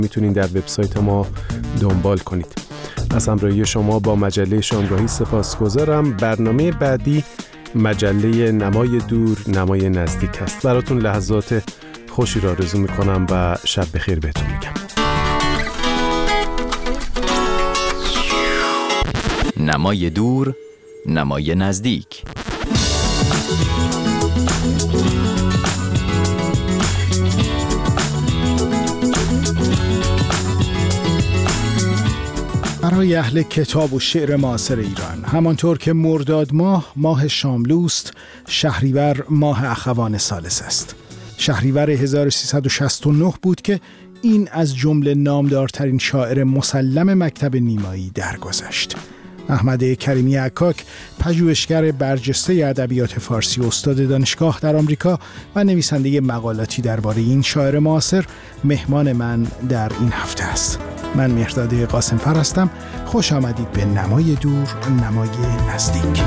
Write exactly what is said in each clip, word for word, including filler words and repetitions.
میتونین در وبسایت ما دنبال کنید. از همراهی شما با مجله شامگاهی سپاسگزارم. برنامه بعدی مجله نمای دور نمای نزدیک است. براتون لحظات خوشی را آرزو میکنم و شب بخیر بهتون میگم. نمای دور نمای نزدیک. برای اهل کتاب و شعر معاصر ایران، همانطور که مرداد ماه ماه شاملوست، شهریور ماه اخوان ثالث است. شهریور هزار و سیصد و شصت و نه بود که این از جمله نامدارترین شاعر مسلم مکتب نیمایی درگذشت. احمد کریمی عکاک، پژوهشگر برجسته ادبیات فارسی و استاد دانشگاه در آمریکا و نویسنده مقالاتی درباره این شاعر معاصر، مهمان من در این هفته است. من مهرداد قاسم‌فر هستم. خوش آمدید به نمای دور نمای نزدیک.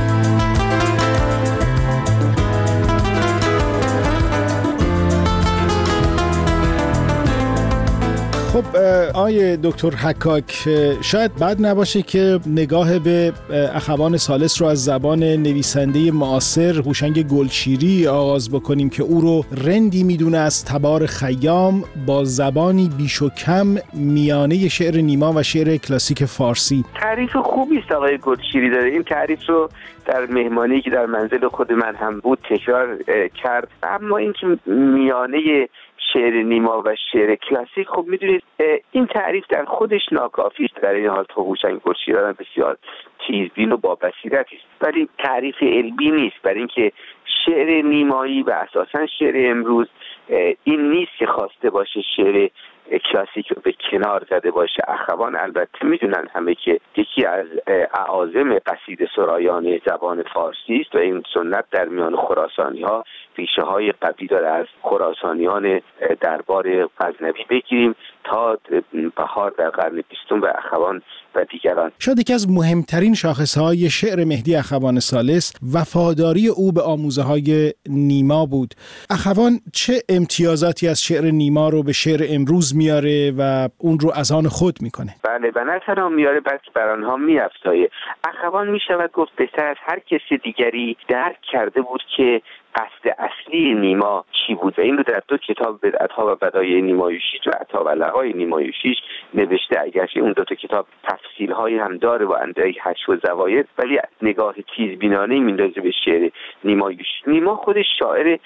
خب آیه دکتر حکاک، شاید بد نباشه که نگاه به اخوان ثالث رو از زبان نویسنده معاصر هوشنگ گلشیری آغاز بکنیم که او رو رندی میدونه از تبار خیام با زبانی بیش و کم میانه شعر نیما و شعر کلاسیک فارسی. تعریف خوبی است آقای گلشیری داره. این تعریف رو در مهمانی که در منزل خود من هم بود تکرار کرد. اما این که میانه شعر نیما و شعر کلاسیک، خب میدونید این تعریف در خودش ناکافی است. در این حال تو هوشنگ گلشیری بسیار تیزبین و با بصیرتی است، ولی تعریف علمی نیست. برای اینکه شعر نیمایی و اساساً شعر امروز این نیست که خواسته باشه شعر کلاسیک رو به کنار زده باشه. اخوان البته میدونن همه که یکی از اعاظم قصیده سرایان زبان فارسی است و این سنت در میان خراسانی ها ریشه های قوی داره. از خراسانیان دربار غزنوی بگیریم تا بهار در قرن بیستم و اخوان و دیگران. شاید یکی از مهمترین شاخصهای شعر مهدی اخوان ثالث وفاداری او به آموزه‌های نیما بود. اخوان چه امتیازاتی از شعر نیما رو به شعر امروز میاره و اون رو از آن خود میکنه؟ بله، و نه تنها میاره بلکه بر آنها میافزایه. اخوان میشود گفت بهتر از هر کسی دیگری درک کرده بود که قصد اصلی نیما چی بود و این رو در دو کتاب بدعت‌ها و بدایع نیمای شیش و عطا و لقای نیمای شیش نوشته. اگرچه اون دو تا کتاب تفصیل‌هایی هم داره و اندکی حشو و زواید، ولی نگاه تیزبینانه‌ای میندازه به شعر نیمای شیش. نیما خودش شاعر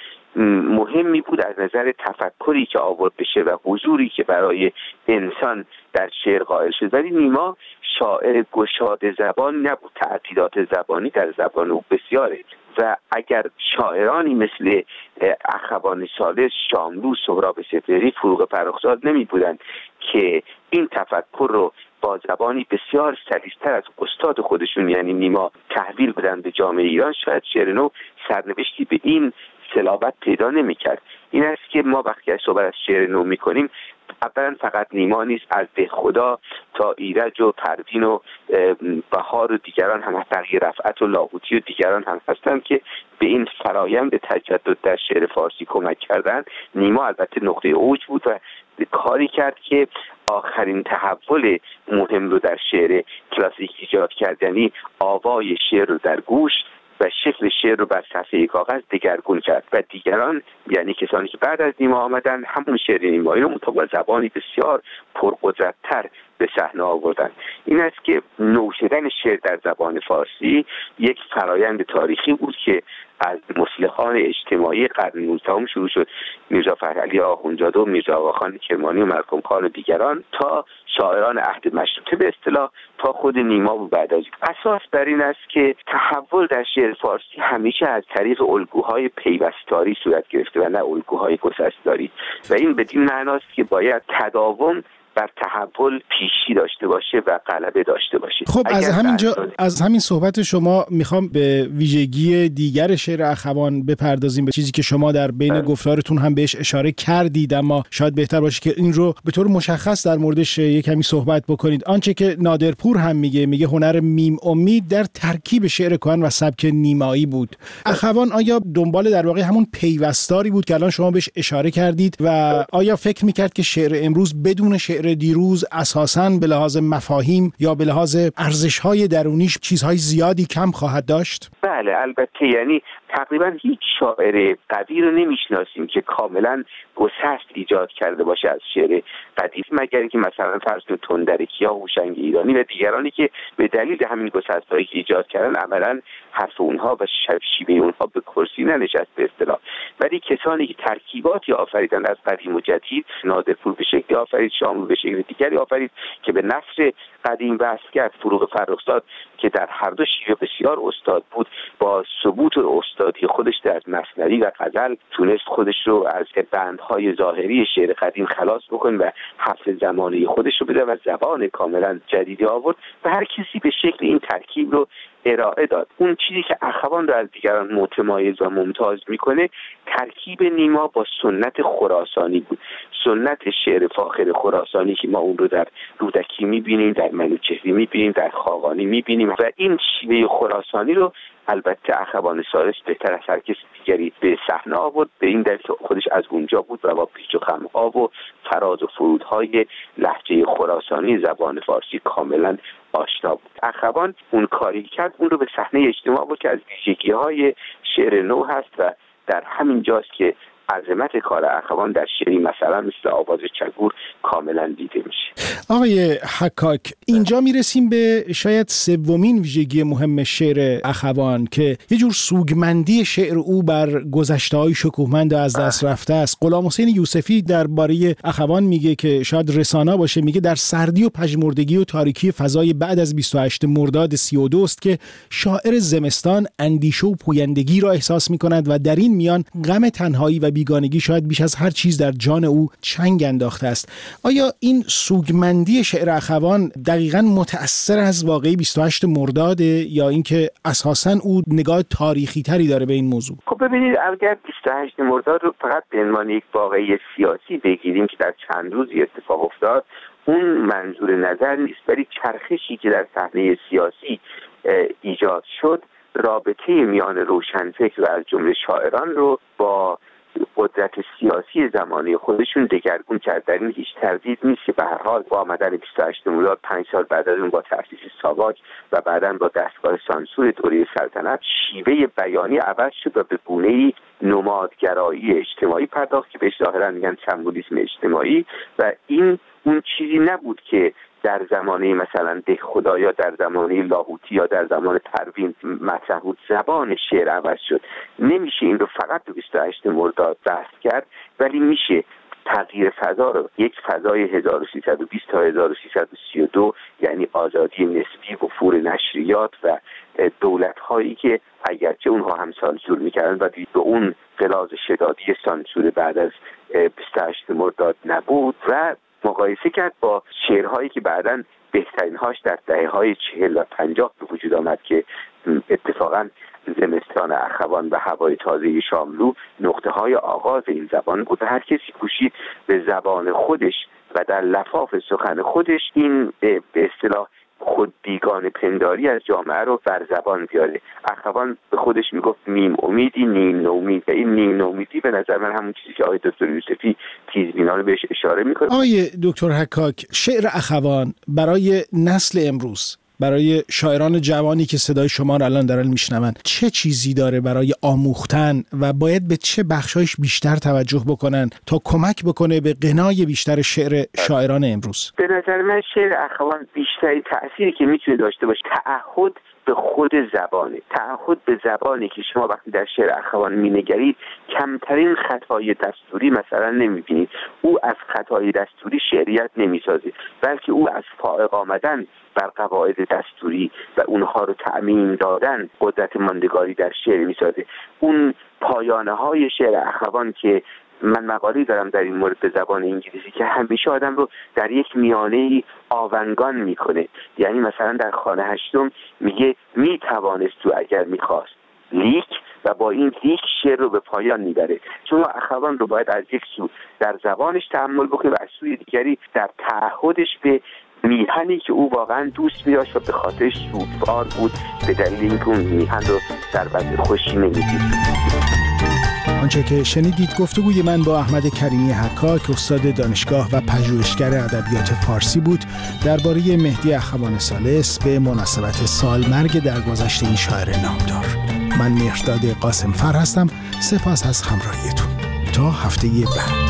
مهمی بود از نظر تفکری که آورد بشه و حضوری که برای انسان در شعر قائل شد، ولی نیما شاعر گشاده زبان نبود. تعدیلات زبانی در زبان او بسیاره و اگر شاعرانی مثل اخوان ثالث، شاملو، سهراب سپهری، فروغ فرخزاد نمی بودند که این تفکر رو با زبانی بسیار سلیس‌تر از استاد خودشون یعنی نیما تحویل بدن به جامعه ایران، شاید شعر نو سرنوشتی به این صلابت پیدا نمی‌کرد. این است که ما وقتی از صحبت از شعر نو می‌کنیم، اولا فقط نیما نیست، از به خدا تا ایرج و پروین و بهار و دیگران هم، تغییر رفعت و لاهوتی و دیگران هم هستند که به این فرایند تجدد در شعر فارسی کمک کردن. نیما البته نقطه اوج بود و کاری کرد که آخرین تحول مهم رو در شعر کلاسیک ایجاد کرد، یعنی آوای شعر رو در گوش و شکل شعر رو بر صفحه کاغذ دگرگون کرد و دیگران یعنی کسانی که بعد از نیما آمدن همون شعر نیمایی رو با زبانی بسیار پرقدرت‌تر به صحنه آوردن. این است که نو شدن شعر در زبان فارسی یک فرایند تاریخی بود که از مصلحان اجتماعی قرن نوزدهم شروع شد، میرزا فتحعلی آخوندزاده و میرزا آقاخان کرمانی و ملکم خان و دیگران، تا شاعران عهد مشروطه به اصطلاح، تا خود نیما و بعد از اساس بر این است که تحول در شعر فارسی همیشه از طریق الگوهای پیوستاری صورت گرفته و نه الگوهای گسستاری و این بدین معناست که باید تداوم بر تحول پیشی داشته باشه و غلبه داشته باشه. خب از همینجا از همین صحبت شما میخوام به ویژگی دیگر شعر اخوان بپردازیم، به چیزی که شما در بین اه. گفتارتون هم بهش اشاره کردید، اما شاید بهتر باشه که این رو به طور مشخص در موردش یک کمی صحبت بکنید. آنچه که نادرپور هم میگه میگه هنر میم امید در ترکیب شعر کهن و سبک نیمایی بود. اخوان آیا دنبال در واقع همون پیوستاری بود که الان شما بهش اشاره کردید و آیا فکر میکرد که شعر امروز بدون شعر شعر دیروز اساساً به لحاظ مفاهیم یا به لحاظ ارزش‌های درونیش چیزهای زیادی کم خواهد داشت؟ بله البته، یعنی تقریبا هیچ شاعر قوی رو نمیشناسیم که کاملا گسست ایجاد کرده باشه از شعر قدیم، مگر اینکه مثلا فرض کنید تندرکی یا هوشنگ ایرانی و دیگرانی که به دلیل همین گسست‌هایی که ایجاد کردن عملاً حرف اونها و شیوه اونها به کرسی ننشست به اصطلاح. ولی کسانی که ترکیباتی آفریدن از قدیم و جدید، نادرپور به شکلی آفرید، شاملو به شکل دیگری آفرید که به نثر قدیم وصل کرد. فروغ فرخزاد که در هر دو شیوه بسیار استاد بود، با ثبوت و استادی خودش در مثنوی و غزل تونست خودش رو از بندهای ظاهری شعر قدیم خلاص بکنه و حفظ زمانه خودش رو بده و زبان کاملا جدیدی آورد و هر کسی به شکل این ترکیب رو ارائه داد. اون چیزی که اخوان رو از دیگران متمایز و ممتاز میکنه ترکیب نیما با سنت خراسانی بود، سنت شعر فاخر خراسانی که ما اون رو در رودکی میبینیم، در منوچهری میبینیم، در خاقانی میبینیم و این شیوه خراسانی رو البته اخوان ثالث بهتر از هر کس دیگری به صحنه آورد، به این دلیل که خودش از اونجا بود و با پیچ و خم‌ها و فراز و فرودهای لهجه خراسانی زبان فارسی کاملا آشنا بود. اخوان اون کاری کرد، اون رو به صحنه اجتماع بود که از ویژگی‌های شعر نو هست و در همین جاست که عظمت کار اخوان در شعری مثلا مثل آواز چگور کاملا دیده میشه. آقای حکاک، اینجا میرسیم به شاید سومین ویژگی مهم شعر اخوان که یه جور سوگمندی شعر او بر گذشته‌های شکوهمند و از دست رفته است. غلام حسین یوسفی درباره اخوان میگه که شاید رسانا باشه، میگه در سردی و پژمردگی و تاریکی فضای بعد از بیست و هشتم مرداد سی و دو است که شاعر زمستان اندیشه و پویندگی را احساس میکند و در این میان غم تنهایی و بیگانگی شاید بیش از هر چیز در جان او چنگ انداخته است. آیا این سوگمندی شعر اخوان دقیقاً متأثر از واقعه بیست و هشتم مرداد یا اینکه اساساً او نگاه تاریخی تری داره به این موضوع؟ خب ببینید، اگر بیست و هشتم مرداد رو فقط به عنوان یک واقعه سیاسی بگیریم که در چند روزی اتفاق افتاد، اون منظور نظر نیست، ولی چرخشی که در صحنه سیاسی ایجاد شد رابطه میان روشنفکر و از جمله شاعران رو با قدرت سیاسی زمانی خودشون دگرگون کرد. در این هیچ تردید نیست که به هر حال با آمدن بیست و هشتم مرداد پنج سال بعد از اون با تأسیس ساواک و بعداً با دستگاه سانسور دوره سلطنت شیوه بیانی عوض شد و به گونه‌ای نمادگرایی اجتماعی پرداخت که بهش ظاهراً میگن سمبولیسم اجتماعی و این اون چیزی نبود که در زمانه مثلا ده خدا یا در زمانه لاهوتی یا در زمان پروین مطرح بود. زبان شعر عوض شد. نمیشه این رو فقط به بیست و هشتم مرداد بحث کرد، ولی میشه تغییر فضا رو یک فضای هزار و سیصد و بیست تا هزار و سیصد و سی و دو، یعنی آزادی نسبی، وفور نشریات و دولت‌هایی که اگرچه اونها هم سانسور میکردن و به اون غلاظ شدادی سانسور بعد از بیست و هشتم مرداد نبود و مقایسه کرد با شعرهایی که بعداً بهترین هاش در دهه‌های چهل و پنجاه به وجود آمد که اتفاقاً زمستان اخوان و هوای تازه شاملو نقطه های آغاز این زبان بود. هر کسی کوشید به زبان خودش و در لفاف سخن خودش این به اصطلاح خود بیگانه پنداری از جامعه رو بر زبان بیاره. اخوان به خودش میگفت نیم امیدی نیم نومید و این نیم نومیدی به نظر من همون چیزی که آقای دکتر یوسفی تیزبینانه بهش اشاره میکنه. آقای دکتر حکاک، شعر اخوان برای نسل امروز، برای شاعران جوانی که صدای شما رو الان دارن میشنون، چه چیزی داره برای آموختن و باید به چه بخشایش بیشتر توجه بکنن تا کمک بکنه به غنای بیشتر شعر شاعران امروز؟ به نظر من شعر اخوان بیشتری تأثیری که میتونه داشته باشه تعهد به خود زبانه، تعهد به زبانی که شما وقتی در شعر اخوان مینگرید کمترین خطای دستوری مثلا نمیبینید. او از خطای دستوری شعریت نمیسازه، بلکه او از فائق آمدن بر قواعد دستوری و اونها رو تعمیم دادن قدرت ماندگاری در شعر میسازه. اون پایانه های شعر اخوان که من مقالی دارم در این مورد به زبان انگلیسی که همیشه آدم رو در یک میانه آونگان میکنه، یعنی مثلا در خانه هشتم میگه میتوانست تو اگر میخواست لیک و با این لیک شعر رو به پایان میبره. چون اخوان رو باید از یک سو در زبانش تأمل بکنه و از سوی دیگری در تعهدش به میهنی که او واقعا دوست می‌داشت و به خاطرش سوگوار بود به دلیل اینکه اون میهن رو در وضع خوشی نمی‌دید. آنچه که شنیدید گفتگوی من با احمد کریمی حکاک، استاد دانشگاه و پژوهشگر ادبیات فارسی بود درباره مهدی اخوان ثالث به مناسبت سالمرگ درگذشت این شاعر نامدار. من مهرداد قاسم فر هستم. سپاس از همراهیتون. تا هفته بعد.